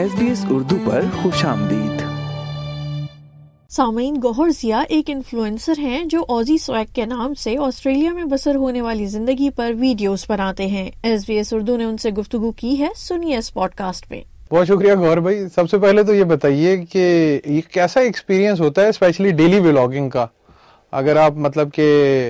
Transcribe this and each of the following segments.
SBS Urdu پر خوش آمدید. سامعین، گوہر ضیاء ایک انفلوئنسر ہیں جو اوزی سویگ کے نام سے آسٹریلیا میں بسر ہونے والی زندگی پر ویڈیوز بناتے ہیں. SBS اردو نے ان سے گفتگو کی ہے، سنیے اس پوڈ کاسٹ میں. بہت شکریہ گوہر بھائی. سب سے پہلے تو یہ بتائیے کہ یہ کیسا ایکسپیرینس ہوتا ہے اسپیشلی ڈیلی ولاگنگ کا، اگر آپ مطلب کہ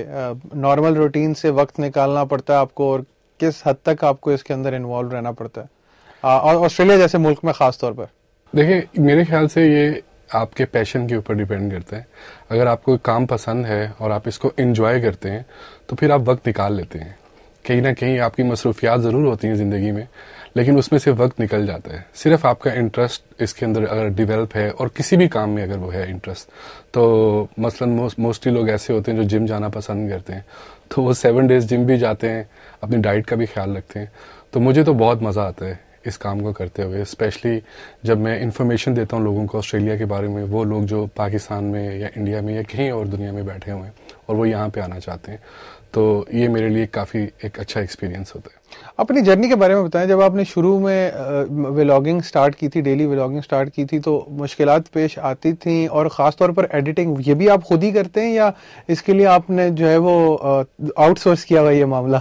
نارمل روٹین سے وقت نکالنا پڑتا ہے آپ کو، اور کس حد تک آپ کو اس کے اندر انوالو رہنا پڑتا ہے اور آسٹریلیا جیسے ملک میں خاص طور پر؟ دیکھیں، میرے خیال سے یہ آپ کے پیشن کے اوپر ڈیپینڈ کرتا ہے. اگر آپ کو کام پسند ہے اور آپ اس کو انجوائے کرتے ہیں تو پھر آپ وقت نکال لیتے ہیں. کہیں نہ کہیں آپ کی مصروفیات ضرور ہوتی ہیں زندگی میں، لیکن اس میں سے وقت نکل جاتا ہے. صرف آپ کا انٹرسٹ اس کے اندر اگر ڈیولپ ہے، اور کسی بھی کام میں اگر وہ ہے انٹرسٹ، تو مثلاً موسٹلی لوگ ایسے ہوتے ہیں جو جم جانا پسند کرتے ہیں، تو وہ 7 days جم بھی جاتے ہیں، اپنی ڈائٹ کا بھی خیال رکھتے ہیں. تو مجھے تو بہت مزہ آتا ہے اس کام کو کرتے ہوئے، اسپیشلی جب میں انفارمیشن دیتا ہوں لوگوں کو آسٹریلیا کے بارے میں، وہ لوگ جو پاکستان میں یا انڈیا میں یا کہیں اور دنیا میں بیٹھے ہوئے ہیں اور وہ یہاں پہ آنا چاہتے ہیں. تو یہ میرے لیے کافی ایک اچھا ایکسپیرینس ہوتا ہے. اپنی جرنی کے بارے میں بتائیں. جب آپ نے شروع میں ولاگنگ سٹارٹ کی تھی، ڈیلی ولاگنگ سٹارٹ کی تھی، تو مشکلات پیش آتی تھیں، اور خاص طور پر ایڈیٹنگ یہ بھی آپ خود ہی کرتے ہیں یا اس کے لیے آپ نے جو ہے وہ آؤٹ سورس کیا ہوا یہ معاملہ؟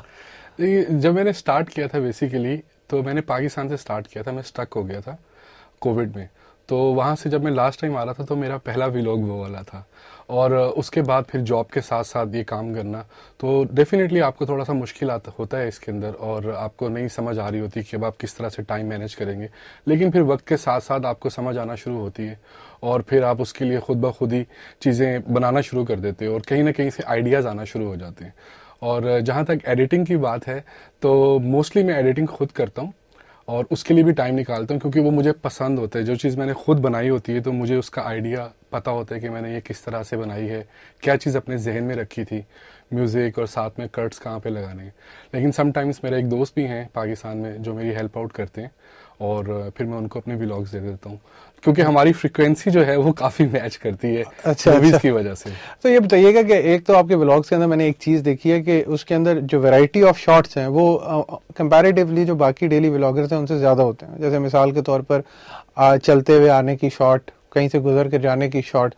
جب میں نے سٹارٹ کیا تھا بیسیکلی تو میں نے پاکستان سے سٹارٹ کیا تھا. میں سٹک ہو گیا تھا کووڈ میں، تو وہاں سے جب میں لاسٹ ٹائم آ رہا تھا تو میرا پہلا ولاگ وہ والا تھا. اور اس کے بعد پھر جاب کے ساتھ ساتھ یہ کام کرنا، تو ڈیفینیٹلی آپ کو تھوڑا سا مشکل ہوتا ہے اس کے اندر، اور آپ کو نہیں سمجھ آ رہی ہوتی کہ اب آپ کس طرح سے ٹائم مینیج کریں گے. لیکن پھر وقت کے ساتھ ساتھ آپ کو سمجھ آنا شروع ہوتی ہے، اور پھر آپ اس کے لیے خود بخود ہی چیزیں بنانا شروع کر دیتے ہیں، اور کہیں نہ کہیں سے آئیڈیاز آنا شروع ہو جاتے ہیں. اور جہاں تک ایڈیٹنگ کی بات ہے تو موسٹلی میں ایڈیٹنگ خود کرتا ہوں، اور اس کے لیے بھی ٹائم نکالتا ہوں، کیونکہ وہ مجھے پسند ہوتا ہے. جو چیز میں نے خود بنائی ہوتی ہے تو مجھے اس کا آئیڈیا پتہ ہوتا ہے کہ میں نے یہ کس طرح سے بنائی ہے، کیا چیز اپنے ذہن میں رکھی تھی، میوزک اور ساتھ میں کٹس کہاں پہ لگانے ہیں. لیکن سم ٹائمز میرے ایک دوست بھی ہیں پاکستان میں جو میری ہیلپ آؤٹ کرتے ہیں، اور پھر میں ان کو اپنے ولاگز دے دیتا ہوں، کیونکہ ہماری فریکوینسی جو ہے وہ کافی میچ کرتی ہے موویز کی وجہ سے. تو یہ بتائیے گا کہ ایک تو آپ کے ولاگز کے اندر میں نے ایک چیز دیکھی ہے کہ اس کے اندر جو ویرائٹی آف شارٹس ہیں وہ کمپیریٹیولی جو باقی ڈیلی ولاگرز ہیں ان سے زیادہ ہوتے ہیں. جیسے مثال کے طور پر چلتے ہوئے آنے کی شارٹ، کہیں سے گزر کے جانے کی شارٹ.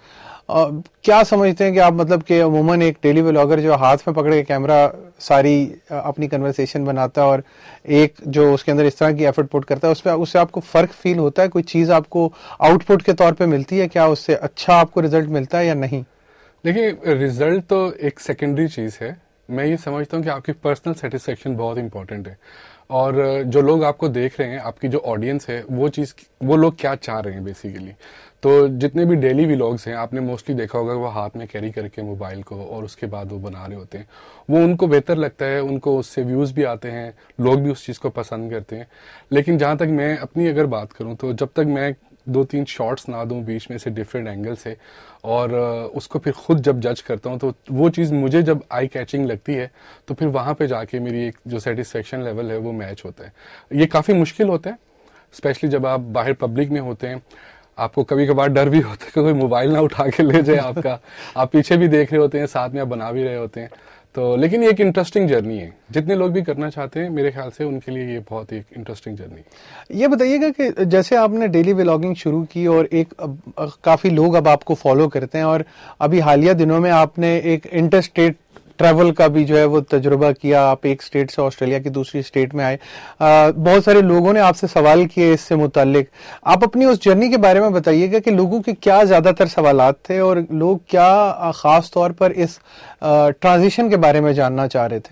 کیا سمجھتے ہیں کہ آپ مطلب کہ عموماً ایک ڈیلی ولاگر جو ہاتھ میں پکڑ کے کیمرہ ساری اپنی کنورسیشن بناتا ہے، اور ایک جو اس کے اندر اس طرح کی ایفرٹ پٹ کرتا ہے، اس سے آپ کو فرق فیل ہوتا ہے؟ کوئی چیز آپ کو آؤٹ پٹ کے طور پہ ملتی ہے؟ کیا اس سے اچھا آپ کو رزلٹ ملتا ہے یا نہیں؟ دیکھیے، رزلٹ تو ایک سیکنڈری چیز ہے. میں یہ سمجھتا ہوں کہ آپ کی پرسنل سیٹسفیکشن بہت امپورٹنٹ ہے، اور جو لوگ آپ کو دیکھ رہے ہیں، آپ کی جو آڈینس ہے، وہ لوگ کیا چاہ رہے ہیں بیسیکلی. تو جتنے بھی ڈیلی ولاگز ہیں آپ نے موسٹلی دیکھا ہوگا وہ ہاتھ میں کیری کر کے موبائل کو، اور اس کے بعد وہ بنا رہے ہوتے ہیں. وہ ان کو بہتر لگتا ہے، ان کو اس سے ویوز بھی آتے ہیں، لوگ بھی اس چیز کو پسند کرتے ہیں. لیکن جہاں تک میں اپنی اگر بات کروں تو جب تک میں 2-3 شارٹس نہ دوں بیچ میں سے ڈفرینٹ اینگل سے، اور اس کو پھر خود جب جج کرتا ہوں، تو وہ چیز مجھے جب آئی کیچنگ لگتی ہے تو پھر وہاں پہ جا کے میری ایک جو سیٹسفیکشن لیول ہے وہ میچ ہوتا ہے. یہ کافی مشکل ہوتا ہے، اسپیشلی جب آپ باہر پبلک میں ہوتے ہیں. آپ کو کبھی کبھار ڈر بھی ہوتا ہے کہ کوئی موبائل نہ اٹھا کے لے جائے آپ کا، آپ پیچھے بھی دیکھ رہے ہوتے ہیں، ساتھ میں آپ بنا بھی رہے ہوتے ہیں. تو لیکن یہ ایک انٹرسٹنگ جرنی ہے، جتنے لوگ بھی کرنا چاہتے ہیں میرے خیال سے ان کے لیے یہ بہت ایک انٹرسٹنگ جرنی ہے. یہ بتائیے گا کہ جیسے آپ نے ڈیلی ولاگنگ شروع کی اور ایک کافی لوگ اب آپ کو فالو کرتے ہیں، اور ابھی حالیہ دنوں میں آپ نے ایک انٹر اسٹیٹ ٹریول کا بھی جو ہے وہ تجربہ کیا. آپ ایک اسٹیٹ سے آسٹریلیا کی دوسری اسٹیٹ میں آئے. بہت سارے لوگوں نے آپ سے سوال کیے اس سے متعلق. آپ اپنی اس جرنی کے بارے میں بتائیے گا کہ لوگوں کے کیا زیادہ تر سوالات تھے، اور لوگ کیا خاص طور پر اس ٹرانزیشن کے بارے میں جاننا چاہ رہے تھے.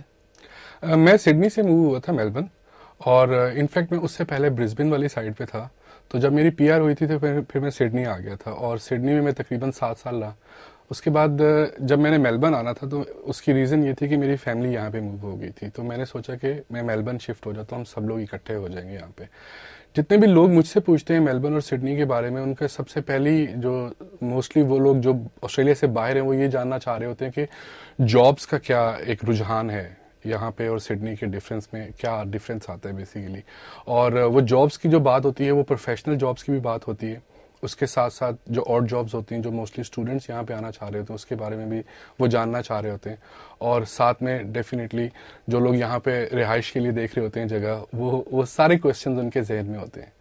میں سڈنی سے موو ہوا تھا میلبرن، اور انفیکٹ میں اس سے پہلے برسبن والی سائڈ پہ تھا. تو جب میری PR ہوئی تھی تو پھر میں سڈنی آ گیا تھا، اور سڈنی میں تقریباً 7 سال رہا. اس کے بعد جب میں نے میلبرن آنا تھا تو اس کی ریزن یہ تھی کہ میری فیملی یہاں پہ موو ہو گئی تھی. تو میں نے سوچا کہ میں میلبرن شفٹ ہو جاتا ہوں، ہم سب لوگ اکٹھے ہو جائیں گے یہاں پہ. جتنے بھی لوگ مجھ سے پوچھتے ہیں میلبرن اور سڈنی کے بارے میں، ان کا سب سے پہلی جو موسٹلی وہ لوگ جو آسٹریلیا سے باہر ہیں وہ یہ جاننا چاہ رہے ہوتے ہیں کہ جابس کا کیا ایک رجحان ہے یہاں پہ، اور سڈنی کے ڈفرینس میں کیا ڈفرینس آتا ہے بیسیکلی. اور وہ جابس کی جو بات ہوتی ہے وہ پروفیشنل جابس کی بھی بات ہوتی ہے. اس کے ساتھ ساتھ جو آڈ جابس ہوتی ہیں جو موسٹلی اسٹوڈنٹس یہاں پہ آنا چاہ رہے ہوتے ہیں اس کے بارے میں بھی وہ جاننا چاہ رہے ہوتے ہیں. اور ساتھ میں ڈیفینیٹلی جو لوگ یہاں پہ رہائش کے لیے دیکھ رہے ہوتے ہیں جگہ، وہ سارے کویشچنز ان کے ذہن میں ہوتے ہیں.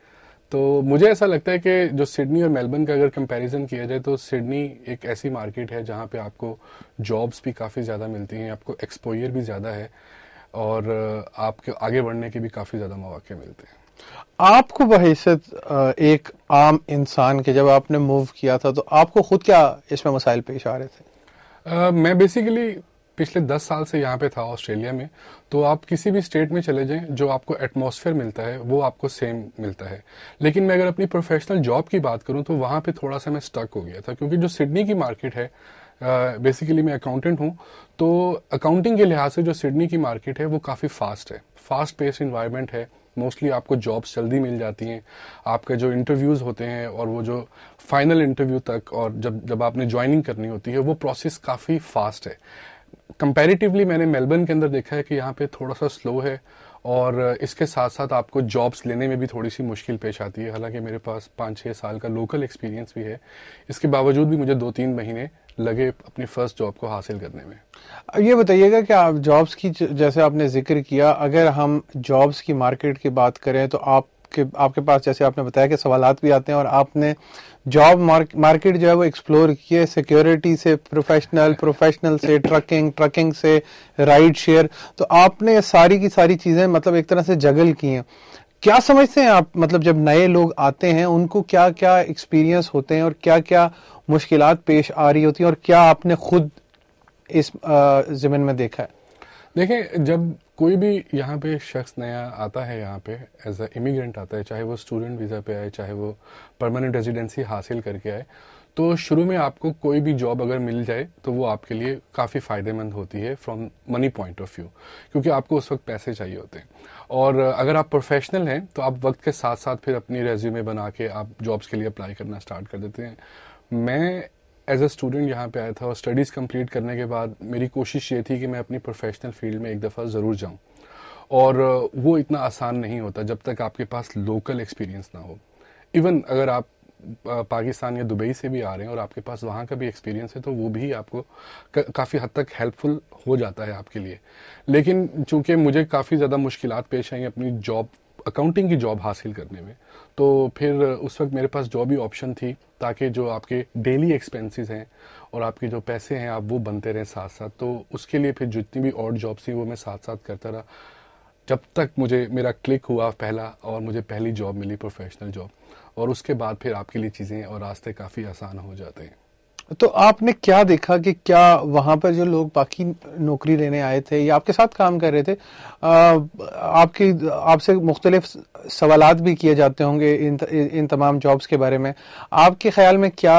تو مجھے ایسا لگتا ہے کہ جو سڈنی اور میلبرن کا اگر کمپیریزن کیا جائے تو سڈنی ایک ایسی مارکیٹ ہے جہاں پہ آپ کو جابس بھی کافی زیادہ ملتی ہیں, آپ کو ایکسپوئر بھی زیادہ ہے, اور آپ کے آگے بڑھنے کے بھی کافی زیادہ مواقع ملتے ہیں. آپ کو بحیثیت ایک عام انسان کے جب آپ نے موو کیا تھا تو آپ کو خود کیا اس میں مسائل پیش آ رہے تھے؟ میں بیسیکلی پچھلے 10 سال سے یہاں پہ تھا آسٹریلیا میں, تو آپ کسی بھی اسٹیٹ میں چلے جائیں جو آپ کو ایٹماسفیئر ملتا ہے وہ آپ کو سیم ملتا ہے. لیکن میں اگر اپنی پروفیشنل جاب کی بات کروں تو وہاں پہ تھوڑا سا میں اسٹک ہو گیا تھا, کیونکہ جو سڈنی کی مارکیٹ ہے, بیسیکلی میں اکاؤنٹنٹ ہوں, تو اکاؤنٹنگ کے لحاظ سے جو سڈنی کی مارکیٹ ہے وہ کافی فاسٹ ہے, فاسٹ پیس انوائرمنٹ ہے. موسٹلی آپ کو جابس جلدی مل جاتی ہیں, آپ کے جو انٹرویوز ہوتے ہیں اور وہ جو فائنل انٹرویو تک اور جب آپ نے جوائننگ کرنی ہوتی ہے وہ پروسیس کافی فاسٹ ہے. کمپیریٹیولی میں نے میلبرن کے اندر دیکھا ہے کہ یہاں پہ تھوڑا سا سلو ہے, اور اس کے ساتھ ساتھ آپ کو جابس لینے میں بھی تھوڑی سی مشکل پیش آتی ہے. حالانکہ میرے پاس 5-6 سال کا لوکل ایکسپیرینس بھی ہے, اس کے باوجود بھی مجھے 2-3 مہینے لگے اپنی فرسٹ جاب کو حاصل کرنے میں. یہ بتائیے گا کہ آپ جابس کی جیسے آپ نے ذکر کیا, اگر ہم جابس کی مارکیٹ کی بات کریں تو آپ کے پاس جیسے آپ نے بتایا کہ سوالات بھی آتے ہیں, اور آپ نے جاب مارکیٹ جو ہے وہ ایکسپلور کی ہے, سیکیورٹی سے پروفیشنل سے ٹرکنگ سے رائڈ شیئر, تو آپ نے ساری کی ساری چیزیں مطلب ایک طرح سے جگل کی ہیں. کیا سمجھتے ہیں آپ, مطلب جب نئے لوگ آتے ہیں ان کو کیا کیا ایکسپیرینس ہوتے ہیں اور کیا کیا مشکلات پیش آ رہی ہوتی ہیں, اور کیا آپ نے خود اس ضمن میں دیکھا ہے؟ دیکھیں, جب کوئی بھی یہاں پہ شخص نیا آتا ہے, یہاں پہ ایز اے امیگرینٹ آتا ہے, چاہے وہ اسٹوڈنٹ ویزا پہ آئے, چاہے وہ پرماننٹ ریزیڈنسی حاصل کر کے آئے, تو شروع میں آپ کو کوئی بھی جاب اگر مل جائے تو وہ آپ کے لیے کافی فائدہ مند ہوتی ہے from money point of view, کیونکہ آپ کو اس وقت پیسے چاہیے ہوتے ہیں. اور اگر آپ پروفیشنل ہیں تو آپ وقت کے ساتھ ساتھ پھر اپنی ریزیومے بنا کے آپ جابس کے لیے اپلائی کرنا اسٹارٹ کر دیتے ہیں. میں ایز اے اسٹوڈنٹ یہاں پہ آیا تھا, اور اسٹڈیز کمپلیٹ کرنے کے بعد میری کوشش یہ تھی کہ میں اپنی پروفیشنل فیلڈ میں ایک دفعہ ضرور جاؤں, اور وہ اتنا آسان نہیں ہوتا جب تک آپ کے پاس لوکل ایکسپیرینس نہ ہو. ایون اگر آپ پاکستان یا دبئی سے بھی آ رہے ہیں اور آپ کے پاس وہاں کا بھی ایکسپیرینس ہے تو وہ بھی آپ کو کافی حد تک ہیلپ فل ہو جاتا ہے آپ کے لیے. لیکن چونکہ مجھے کافی زیادہ مشکلات پیش آئیں اپنی جاب, اکاؤنٹنگ کی جاب حاصل کرنے میں, تو پھر اس وقت میرے پاس جاب ہی آپشن تھی, تاکہ جو آپ کے ڈیلی ایکسپینسز ہیں اور آپ کے جو پیسے ہیں آپ وہ بنتے رہیں ساتھ ساتھ. تو اس کے لیے پھر جتنی بھی اور جابس تھیں وہ میں ساتھ ساتھ کرتا رہا, جب تک مجھے میرا کلک ہوا پہلا اور مجھے پہلی جاب ملی, پروفیشنل جاب, اور اس کے بعد پھر آپ کے لیے چیزیں اور راستے کافی آسان ہو جاتے ہیں. تو آپ نے کیا دیکھا کہ کیا وہاں پر جو لوگ باقی نوکری لینے آئے تھے یا آپ کے ساتھ کام کر رہے تھے, آپ سے مختلف سوالات بھی کیے جاتے ہوں گے ان تمام جابس کے بارے میں, آپ کے خیال میں کیا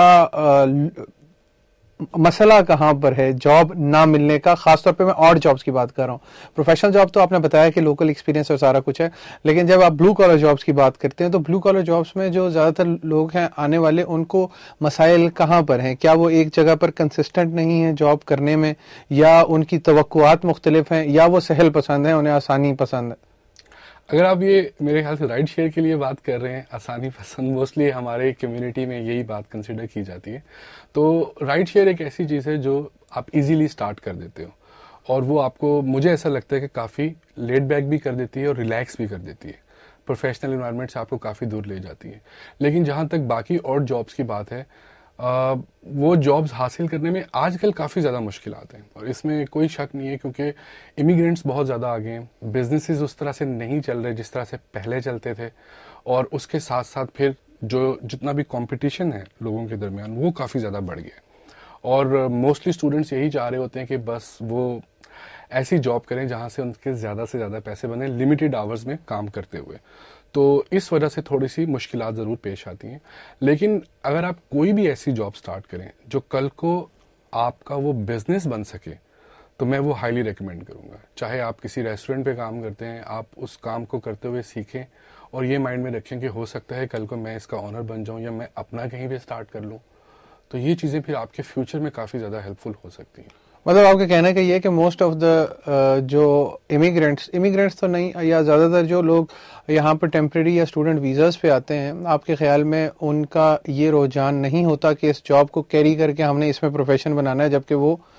مسئلہ کہاں پر ہے جاب نہ ملنے کا؟ خاص طور پہ میں اور جابس کی بات کر رہا ہوں. پروفیشنل جاب تو آپ نے بتایا کہ لوکل ایکسپیرینس اور سارا کچھ ہے, لیکن جب آپ بلو کالر جابس کی بات کرتے ہیں تو بلو کالر جابس میں جو زیادہ تر لوگ ہیں آنے والے, ان کو مسائل کہاں پر ہیں؟ کیا وہ ایک جگہ پر کنسسٹنٹ نہیں ہیں جاب کرنے میں, یا ان کی توقعات مختلف ہیں, یا وہ سہل پسند ہیں, انہیں آسانی پسند ہے؟ اگر آپ یہ میرے خیال سے رائڈ شیئر کے لیے بات کر رہے ہیں, آسانی پسند, موسٹلی ہمارے کمیونٹی میں یہی بات کنسیڈر کی جاتی ہے. تو رائڈ شیئر ایک ایسی چیز ہے جو آپ ایزیلی سٹارٹ کر دیتے ہو, اور وہ آپ کو, مجھے ایسا لگتا ہے کہ کافی لیٹ بیک بھی کر دیتی ہے اور ریلیکس بھی کر دیتی ہے, پروفیشنل انوائرمنٹ سے آپ کو کافی دور لے جاتی ہے. لیکن جہاں تک باقی اور جابس کی بات ہے, وہ جابس حاصل کرنے میں آج کل کافی زیادہ مشکلات ہیں, اور اس میں کوئی شک نہیں ہے, کیونکہ امیگرینٹس بہت زیادہ آگے ہیں, بزنسز اس طرح سے نہیں چل رہے جس طرح سے پہلے چلتے تھے, اور اس کے ساتھ ساتھ پھر جتنا بھی کمپٹیشن ہے لوگوں کے درمیان وہ کافی زیادہ بڑھ گیا, اور موسٹلی اسٹوڈنٹس یہی چاہ رہے ہوتے ہیں کہ بس وہ ایسی جاب کریں جہاں سے ان کے زیادہ سے زیادہ پیسے بنیں لمیٹڈ آورز میں کام کرتے ہوئے. تو اس وجہ سے تھوڑی سی مشکلات ضرور پیش آتی ہیں. لیکن اگر آپ کوئی بھی ایسی جاب سٹارٹ کریں جو کل کو آپ کا وہ بزنس بن سکے, تو میں وہ ہائیلی ریکمینڈ کروں گا. چاہے آپ کسی ریسٹورینٹ پہ کام کرتے ہیں, آپ اس کام کو کرتے ہوئے سیکھیں اور یہ مائنڈ میں رکھیں کہ ہو سکتا ہے کل کو میں اس کا آنر بن جاؤں, یا میں اپنا کہیں پہ سٹارٹ کر لوں. تو یہ چیزیں پھر آپ کے فیوچر میں کافی زیادہ ہیلپ فل ہو سکتی ہیں. مطلب آپ کا کہنا کہ یہ کہ موسٹ آف دا جو امیگرینٹس تو نہیں, یا زیادہ تر جو لوگ یہاں پر ٹیمپریری یا اسٹوڈنٹ ویزاز پہ آتے ہیں, آپ کے خیال میں ان کا یہ رجحان نہیں ہوتا کہ اس جاب کو کیری کر کے ہم نے اس میں پروفیشن بنانا ہے, جبکہ وہ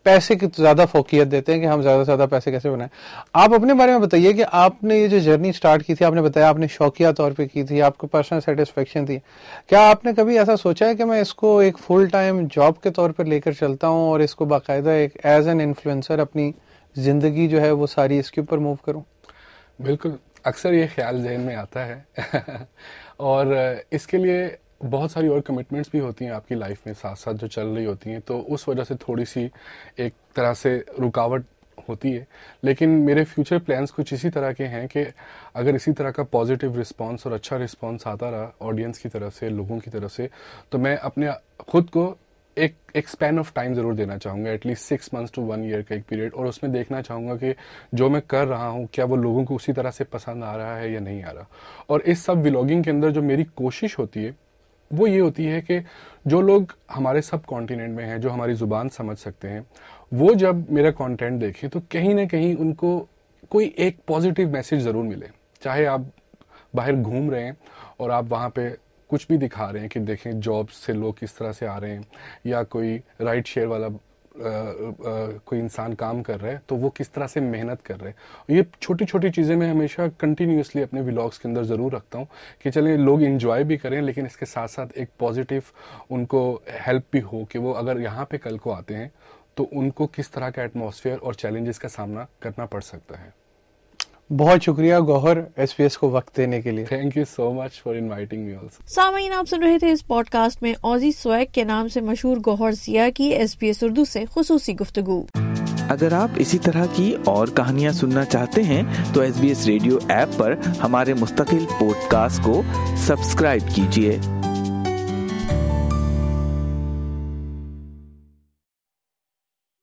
पैसे की ज्यादा फोकियत देते हैं कि हम ज्यादा से ज्यादा पैसे कैसे बनाएं। आप अपने बारे में बताइए कि आपने ये जो जर्नी स्टार्ट की थी, आपने बताया आपने शौकिया तौर पे की थी, आपको पर्सनल सेटिस्फेक्शन थी, क्या आपने कभी ऐसा सोचा है कि मैं इसको एक फुल टाइम जॉब के तौर पर लेकर चलता हूँ और इसको बाकायदा एक एज एन इन्फ्लुएंसर अपनी जिंदगी जो है वो सारी इसके ऊपर मूव करूँ? बिल्कुल, अक्सर ये ख्याल जहन में आता है और इसके लिए बहुत सारी और कमिटमेंट्स भी होती हैं आपकी लाइफ में साथ साथ जो चल रही होती हैं, तो उस वजह से थोड़ी सी एक तरह से रुकावट होती है। लेकिन मेरे फ्यूचर प्लान्स कुछ इसी तरह के हैं कि अगर इसी तरह का पॉजिटिव रिस्पांस और अच्छा रिस्पांस आता रहा ऑडियंस की तरफ से, लोगों की तरफ से, तो मैं अपने खुद को एक स्पैन ऑफ टाइम ज़रूर देना चाहूँगा, एटलीस्ट 6 months to 1 year का एक पीरियड, और उसमें देखना चाहूँगा कि जो मैं कर रहा हूँ क्या वो लोगों को उसी तरह से पसंद आ रहा है या नहीं आ रहा। और इस सब व्लॉगिंग के अंदर जो मेरी कोशिश होती है वो ये होती है कि जो लोग हमारे सब कॉन्टिनेंट में हैं, जो हमारी ज़ुबान समझ सकते हैं, वो जब मेरा कंटेंट देखें तो कहीं ना कहीं उनको कोई एक पॉजिटिव मैसेज ज़रूर मिले। चाहे आप बाहर घूम रहे हैं और आप वहाँ पे कुछ भी दिखा रहे हैं कि देखें जॉब से लोग किस तरह से आ रहे हैं, या कोई राइड शेयर वाला कोई इंसान काम कर रहा है तो वो किस तरह से मेहनत कर रहे हैं। ये छोटी छोटी चीज़ें मैं हमेशा कंटिन्यूसली अपने व्लॉग्स के अंदर ज़रूर रखता हूँ कि चलें लोग एंजॉय भी करें, लेकिन इसके साथ साथ एक पॉजिटिव उनको हेल्प भी हो कि वो अगर यहाँ पे कल को आते हैं तो उनको किस तरह का एटमॉस्फेयर और चैलेंजेस का सामना करना पड़ सकता है। बहुत शुक्रिया गौहर SBS को वक्त देने के लिए। Thank you so much for inviting me also. Sameen, आप सुन रहे थे इस पॉडकास्ट में ऑजी स्वैग के नाम से मशहूर गौहर जिया की SBS उर्दू से खुसूसी गुफ्तगू। अगर आप इसी तरह की और कहानियाँ सुनना चाहते हैं तो SBS रेडियो ऐप पर हमारे मुस्तकिल पॉडकास्ट को सब्सक्राइब कीजिए